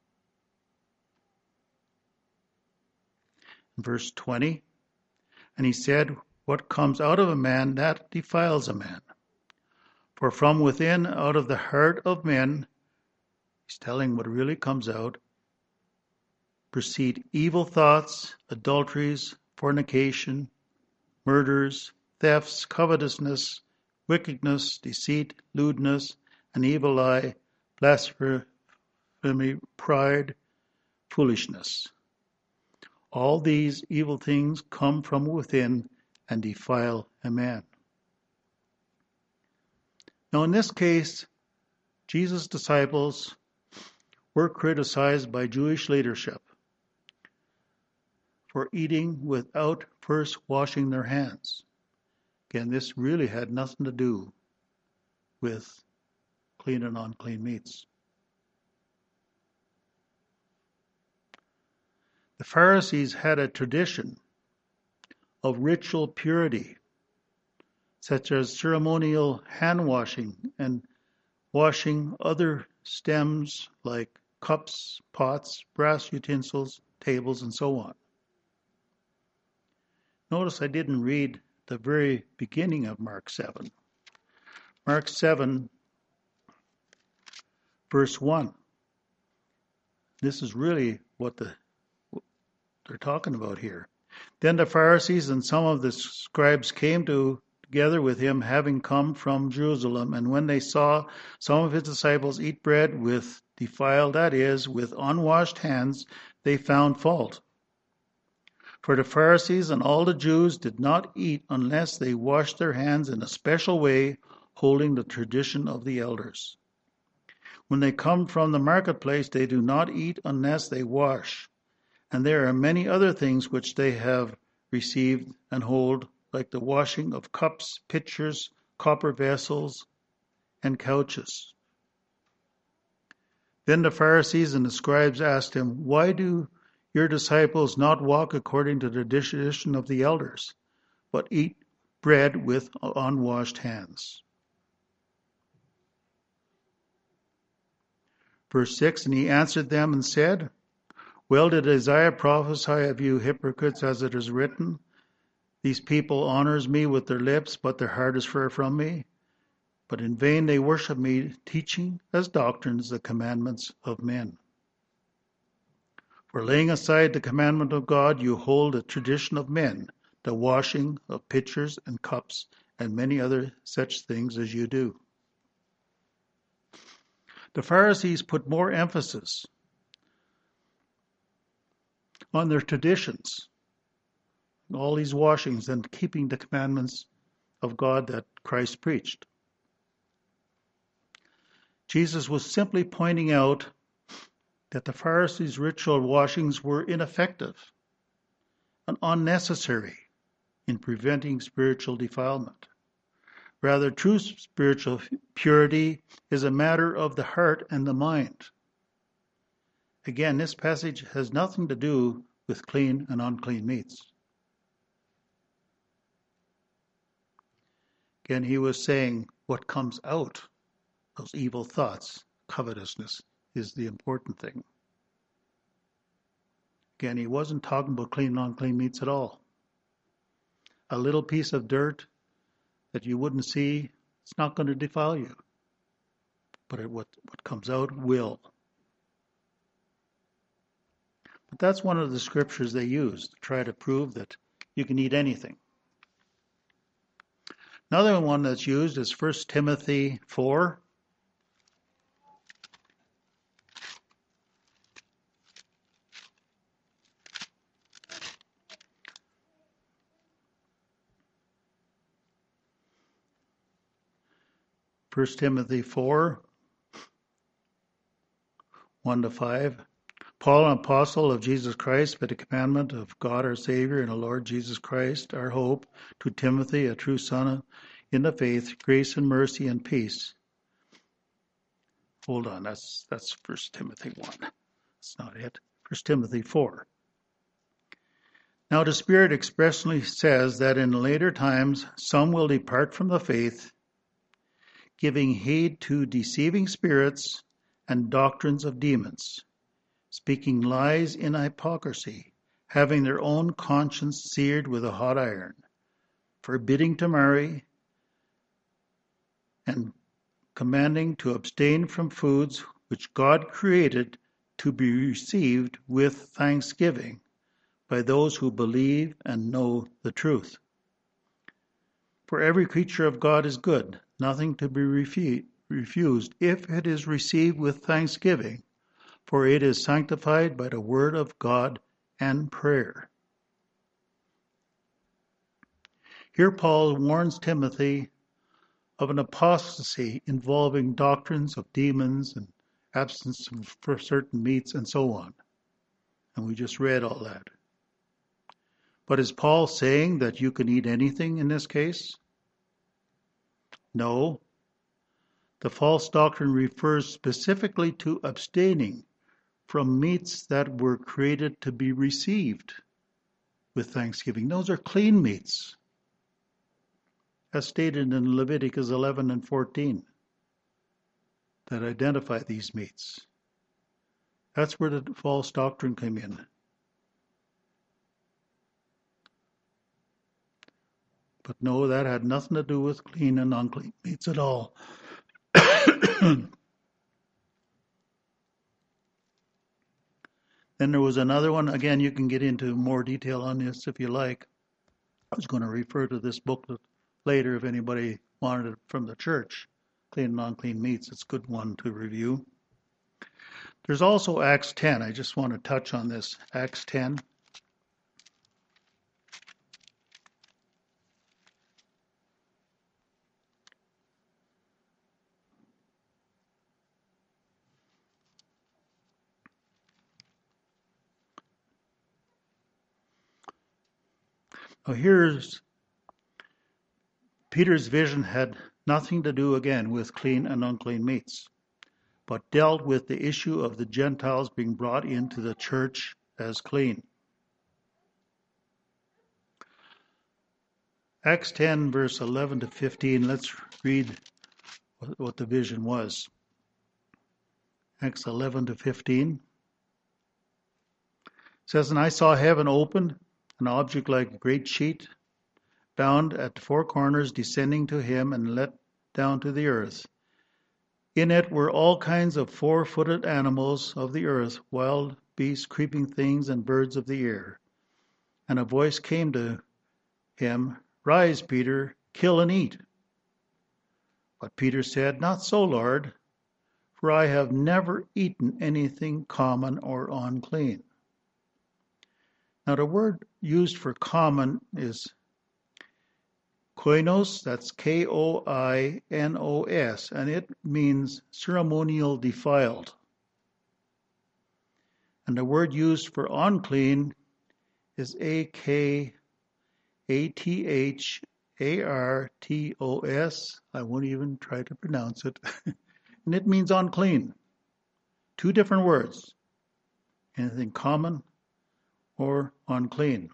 Verse twenty, and he said, what comes out of a man, that defiles a man. For from within, out of the heart of men, he's telling what really comes out, proceed evil thoughts, adulteries, fornication, murders, thefts, covetousness, wickedness, deceit, lewdness, an evil eye, blasphemy, pride, foolishness. All these evil things come from within and defile a man. Now in this case, Jesus' disciples were criticized by Jewish leadership for eating without first washing their hands. Again, this really had nothing to do with clean and unclean meats. The Pharisees had a tradition of ritual purity, such as ceremonial hand washing and washing other stems like cups, pots, brass utensils, tables, and so on. Notice I didn't read the very beginning of Mark seven. Mark seven, verse one. This is really what the they're talking about here. Then the Pharisees and some of the scribes came to, together with him, having come from Jerusalem. And when they saw some of his disciples eat bread with defiled, that is, with unwashed hands, they found fault. For the Pharisees and all the Jews did not eat unless they washed their hands in a special way, holding the tradition of the elders. When they come from the marketplace, they do not eat unless they wash. And there are many other things which they have received and hold, like the washing of cups, pitchers, copper vessels, and couches. Then the Pharisees and the scribes asked him, why do your disciples not walk according to the tradition of the elders, but eat bread with unwashed hands? Verse six, and he answered them and said, well did Isaiah prophesy of you hypocrites, as it is written, these people honors me with their lips, but their heart is far from me. But in vain they worship me, teaching as doctrines the commandments of men. For laying aside the commandment of God, you hold the tradition of men, the washing of pitchers and cups, and many other such things as you do. The Pharisees put more emphasis on their traditions, all these washings, and keeping the commandments of God that Christ preached. Jesus was simply pointing out that the Pharisees' ritual washings were ineffective and unnecessary in preventing spiritual defilement. Rather, true spiritual purity is a matter of the heart and the mind. Again, this passage has nothing to do with clean and unclean meats. Again, he was saying what comes out, those evil thoughts, covetousness, is the important thing. Again, he wasn't talking about clean and unclean meats at all. A little piece of dirt that you wouldn't see, it's not going to defile you. But it, what, what comes out will. But that's one of the scriptures they use to try to prove that you can eat anything. Another one that's used is First Timothy four. First Timothy four, one to five. Paul, an apostle of Jesus Christ, by the commandment of God our Savior and the Lord Jesus Christ, our hope, to Timothy, a true son in the faith, grace and mercy and peace. Hold on, that's that's First Timothy one. That's not it. First Timothy four. Now the Spirit expressly says that in later times some will depart from the faith, giving heed to deceiving spirits and doctrines of demons, speaking lies in hypocrisy, having their own conscience seared with a hot iron, forbidding to marry, and commanding to abstain from foods which God created to be received with thanksgiving by those who believe and know the truth. For every creature of God is good, nothing to be refu- refused if it is received with thanksgiving, for it is sanctified by the word of God and prayer. Here Paul warns Timothy of an apostasy involving doctrines of demons and absence of certain meats and so on. And we just read all that. But is Paul saying that you can eat anything in this case? No. The false doctrine refers specifically to abstaining from meats that were created to be received with thanksgiving. Those are clean meats, as stated in Leviticus eleven and fourteen, that identify these meats. That's where the false doctrine came in. But no, that had nothing to do with clean and unclean meats at all. Then there was another one. Again, you can get into more detail on this if you like. I was going to refer to this booklet later if anybody wanted it from the church. Clean and unclean meats. It's a good one to review. There's also Acts ten. I just want to touch on this. Acts ten. Now here's Peter's vision had nothing to do again with clean and unclean meats, but dealt with the issue of the Gentiles being brought into the church as clean. Acts ten, verse eleven to fifteen, let's read what the vision was. Acts eleven to fifteen. It says, "And I saw heaven opened, an object like a great sheet, bound at the four corners, descending to him and let down to the earth. In it were all kinds of four-footed animals of the earth, wild beasts, creeping things, and birds of the air. And a voice came to him, 'Rise, Peter, kill and eat.' But Peter said, 'Not so, Lord, for I have never eaten anything common or unclean.'" Now the word used for common is koinos, that's K O I N O S, and it means ceremonial defiled. And the word used for unclean is A K A T H A R T O S. I won't even try to pronounce it. And it means unclean. Two different words. Anything common or unclean.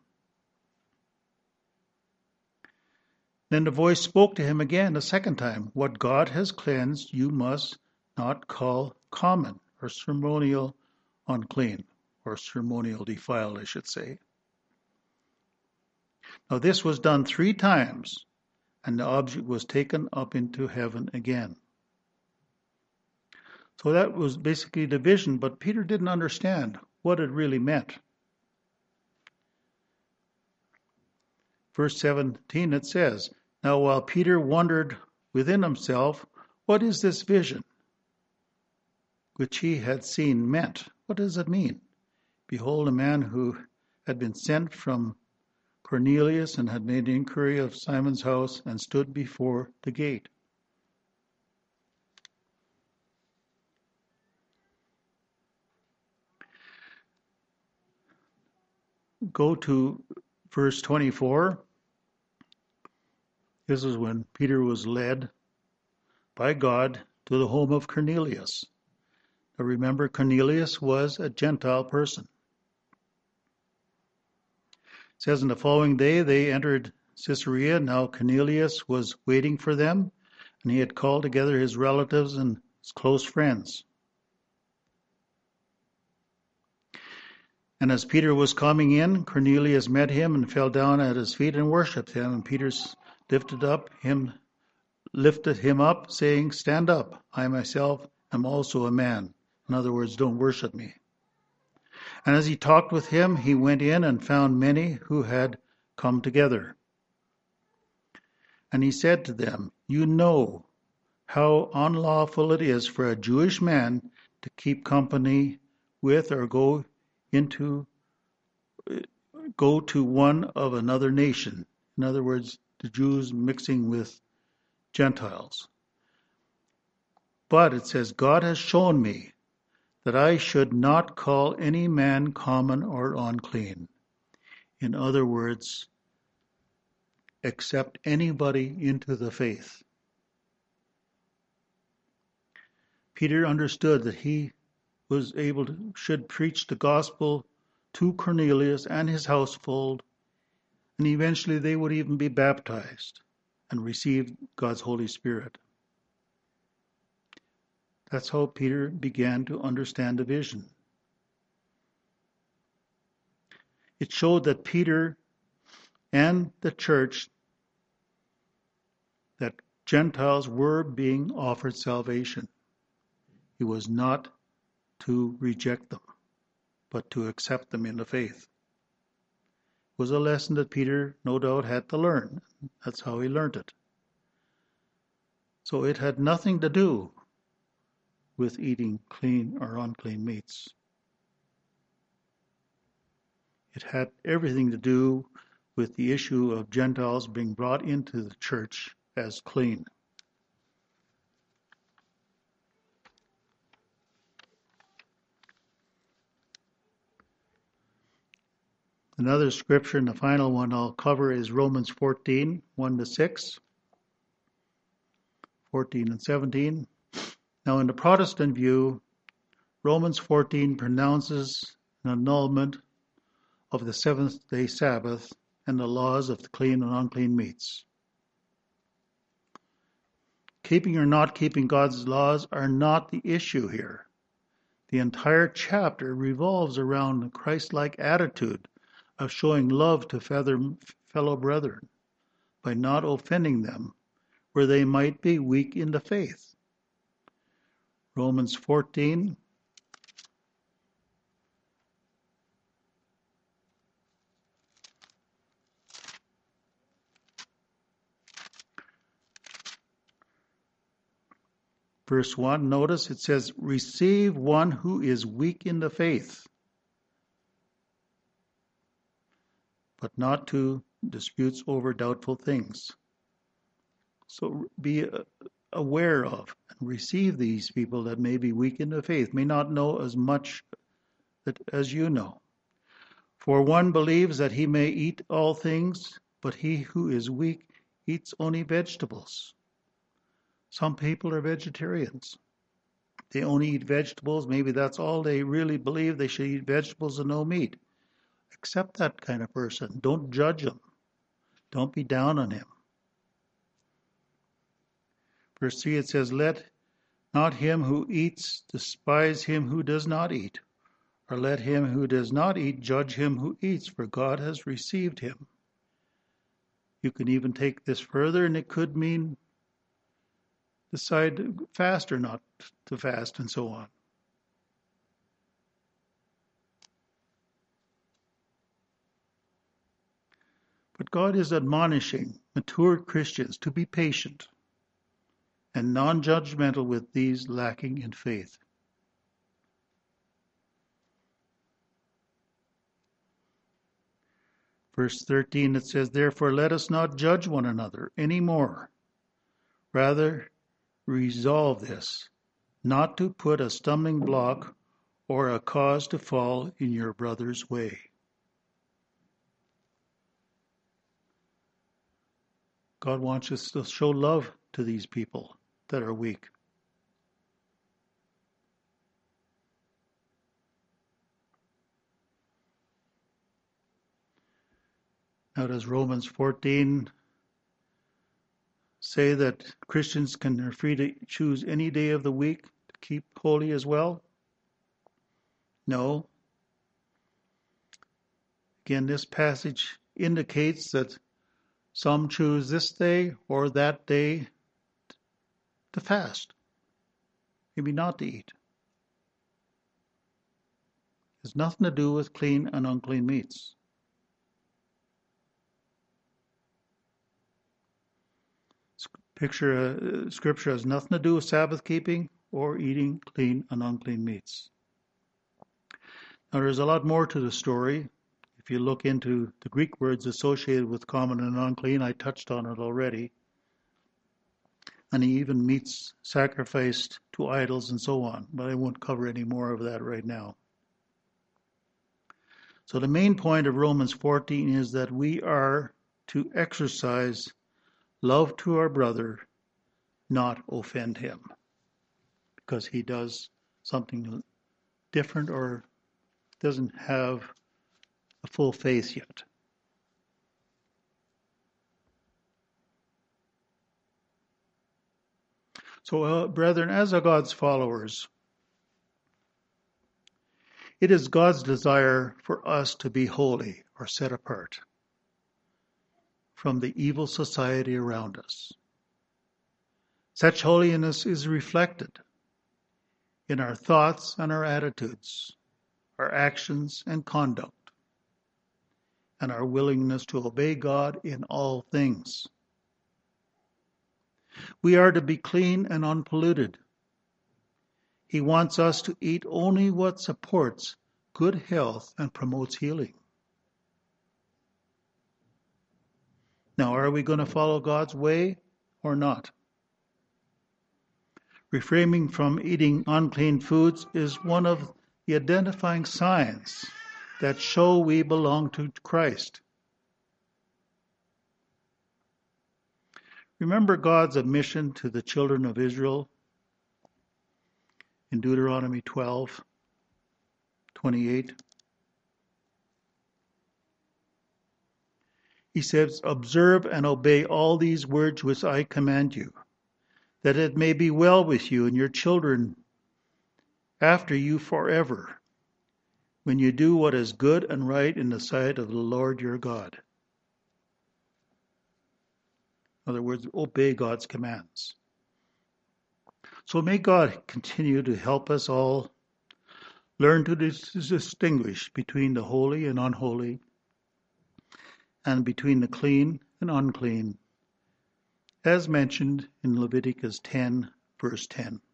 Then the voice spoke to him again a second time. "What God has cleansed, you must not call common," or ceremonial unclean, or ceremonial defiled, I should say. Now this was done three times, and the object was taken up into heaven again. So that was basically the vision, but Peter didn't understand what it really meant. Verse seventeen, it says, "Now while Peter wondered within himself, what is this vision which he had seen meant? What does it mean? Behold, a man who had been sent from Cornelius and had made inquiry of Simon's house and stood before the gate." go to verse twenty-four. This is when Peter was led by God to the home of Cornelius. Now remember, Cornelius was a Gentile person. It says, in the following day they entered Caesarea. Now Cornelius was waiting for them, and he had called together his relatives and his close friends. And as Peter was coming in, Cornelius met him and fell down at his feet and worshipped him. And Peter lifted up him, lifted him up, saying, "Stand up, I myself am also a man." In other words, don't worship me. And as he talked with him, he went in and found many who had come together. And he said to them, "You know how unlawful it is for a Jewish man to keep company with or go into go to one of another nation." In other words, the Jews mixing with Gentiles. But it says, "God has shown me that I should not call any man common or unclean." In other words, accept anybody into the faith. Peter understood that he was able to, should preach the gospel to Cornelius and his household, and eventually they would even be baptized and receive God's Holy Spirit. That's how Peter began to understand the vision. It showed that Peter and the church, that Gentiles were being offered salvation. He was not to reject them, but to accept them in the faith. It was a lesson that Peter, no doubt, had to learn. That's how he learned it. So it had nothing to do with eating clean or unclean meats. It had everything to do with the issue of Gentiles being brought into the church as clean. Another scripture, and the final one I'll cover, is Romans fourteen, one to six, fourteen and seventeen. Now in the Protestant view, Romans fourteen pronounces an annulment of the seventh-day Sabbath and the laws of the clean and unclean meats. Keeping or not keeping God's laws are not the issue here. The entire chapter revolves around the Christ-like attitude of showing love to fellow brethren by not offending them where they might be weak in the faith. Romans fourteen, verse one, notice it says, "Receive one who is weak in the faith, but not to disputes over doubtful things." So be aware of and receive these people that may be weak in the faith, may not know as much as you know. "For one believes that he may eat all things, but he who is weak eats only vegetables." Some people are vegetarians. They only eat vegetables. Maybe that's all they really believe. They should eat vegetables and no meat. Accept that kind of person. Don't judge him. Don't be down on him. Verse three, it says, "Let not him who eats despise him who does not eat, or let him who does not eat judge him who eats, for God has received him." You can even take this further, and it could mean decide to fast or not to fast, and so on. But God is admonishing mature Christians to be patient and non-judgmental with these lacking in faith. Verse thirteen, it says, "Therefore let us not judge one another any more. Rather, resolve this, not to put a stumbling block or a cause to fall in your brother's way." God wants us to show love to these people that are weak. Now, does Romans fourteen say that Christians can are free to choose any day of the week to keep holy as well? No. Again, this passage indicates that some choose this day or that day to fast, maybe not to eat. It has nothing to do with clean and unclean meats. Picture uh, scripture has nothing to do with Sabbath keeping or eating clean and unclean meats. Now, there's a lot more to the story. If you look into the Greek words associated with common and unclean, I touched on it already. And he even meats sacrificed to idols and so on, but I won't cover any more of that right now. So the main point of Romans fourteen is that we are to exercise love to our brother, not offend him, because he does something different or doesn't have a full faith yet. So, uh, brethren, as are God's followers, it is God's desire for us to be holy or set apart from the evil society around us. Such holiness is reflected in our thoughts and our attitudes, our actions and conduct, and our willingness to obey God in all things. We are to be clean and unpolluted. He wants us to eat only what supports good health and promotes healing. Now, are we going to follow God's way or not? Refraining from eating unclean foods is one of the identifying signs that show we belong to Christ. Remember God's admission to the children of Israel in Deuteronomy twelve twenty-eight. He says, "Observe and obey all these words which I command you, that it may be well with you and your children after you forever, when you do what is good and right in the sight of the Lord your God." In other words, obey God's commands. So may God continue to help us all learn to dis- distinguish between the holy and unholy, and between the clean and unclean, as mentioned in Leviticus ten, verse ten.